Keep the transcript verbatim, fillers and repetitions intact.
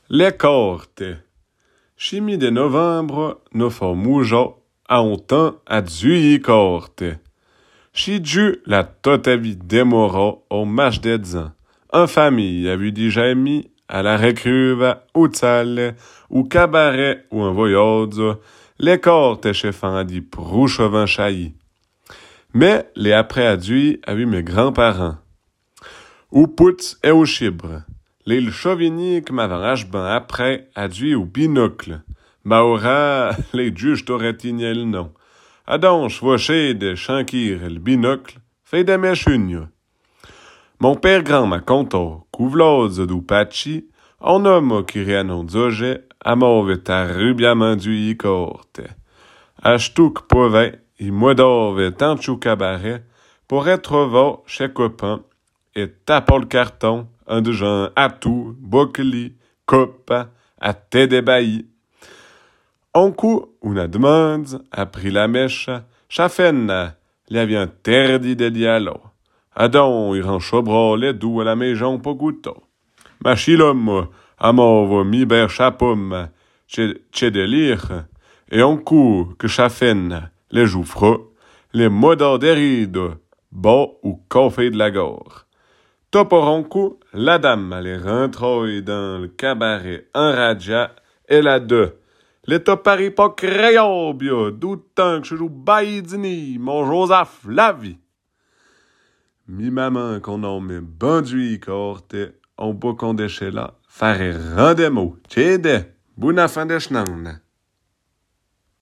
Le corte. Chimie de novembre, no fa muja a un temps a zui corte. Chi giù la tota vie demora au match d'edzan. En famille, a vu déjà mis à la récruva, ou salle, ou cabaret, ou un voyage, les cortes chefan a dit prouchevant chaillis. Mais les après adui a vu mes grands-parents. Ou putz et au chibre. Les chauvigny que m'avant ben après adui au binocle. Maura, les juges t'auraient tigné le nom. Adonche, voché de chankir le binocle, fait de méchugnes. Mon père grand m'a conté, couvlose du pachi, en homme qui réanon zoge, à mauve ta rubiaman du y corte. Achtouk pove, y modove tant chou cabaret, pour être va chez copain, et tapant le carton, un de gens à tout, bocli, copa, à té débailli. On coup, una demande, a pris la mèche, chafenna, li avait interdit de dialogue. Adon, il rend chobra les doux à la maison pour goûter. Machilom, à m'envoie mi ber chapoum, tché de lire, et on coup, que chafenna, les joues frots, les modars des rides, bas ou café de la gare. Toporonku, la dame allait rentrer dans le cabaret en radia, et la deux. Les topari pas créole, bio, doutant que je joue baïdini, mon Joseph, la vie. Mi maman qu'on a mis banduit corte, on peut qu'on déchait là, faire rendez-vous, tchédé, bonne fin de chenang.